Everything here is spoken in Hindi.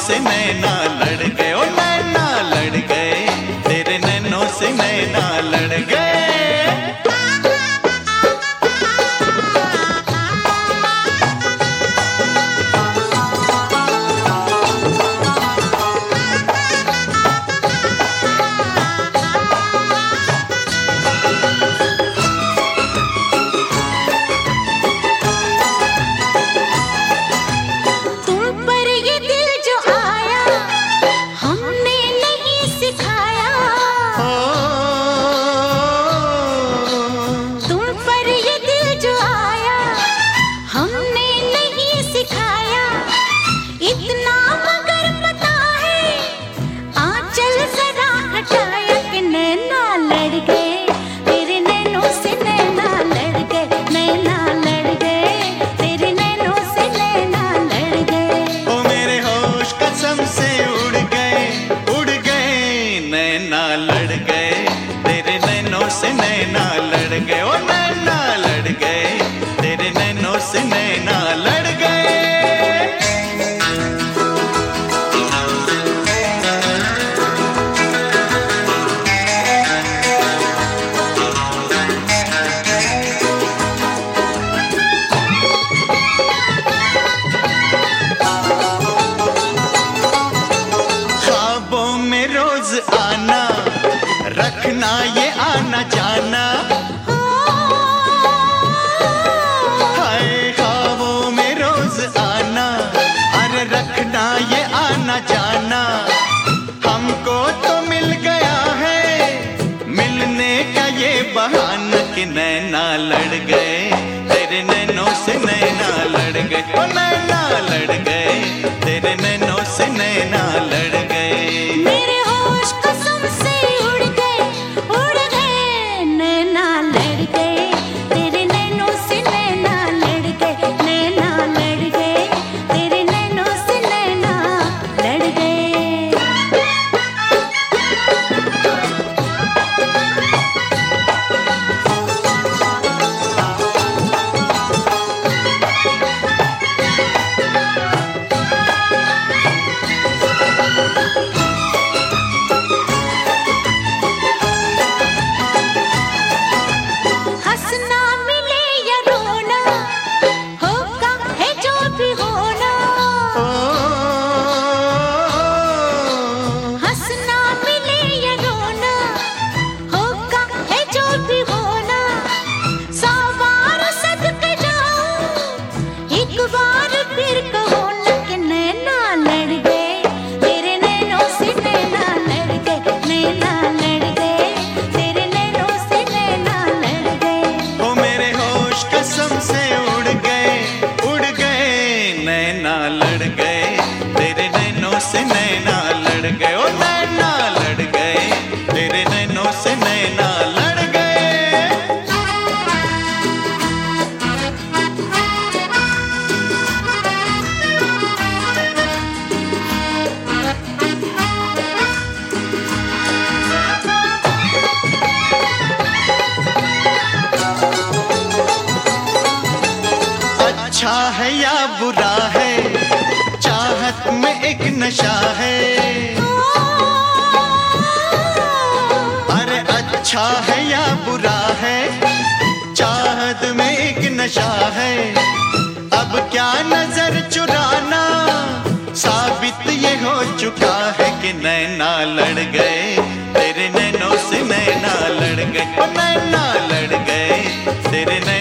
से नैना लड़ गए, ओ नैना लड़ गए, तेरे नैनों से नैना लड़ गए। नैना लड़ गए, तेरे नैनों से नैना लड़ गए, ओ नैना लड़ गए, तेरे नैनों से नैना लड़ गए। ख्वाबों में रोज आना, रखना ये आना जाना, हाय ख्वाबों में रोज आना, अरे रखना ये आना जाना। हमको तो मिल गया है मिलने का ये बहाना कि नैना लड़ गए, तेरे नैनों से नैना लड़ गए, ओ नैना लड़ गए, तेरे नैनों से नैना लड़ गए। मेरे होश कसम से उड़ गए, नैना लड़ गए, तेरे नैनों से नैना लड़ गए, नैना लड़ गए, तेरे नैनों से नैना लड़ गए। नैना लड़ गए, तेरे नैनों से नैना लड़ गए, ओ नैना लड़ गए, तेरे नैनों से नैना लड़ गए। अच्छा है या बुरा है, चाहत में एक नशा है, अरे अच्छा है या बुरा है, चाहत में एक नशा है। अब क्या नजर चुराना, साबित ये हो चुका है कि नैना लड़ गए, तेरे नैनों से नैना लड़ गए, ओ नैना लड़ गए, तेरे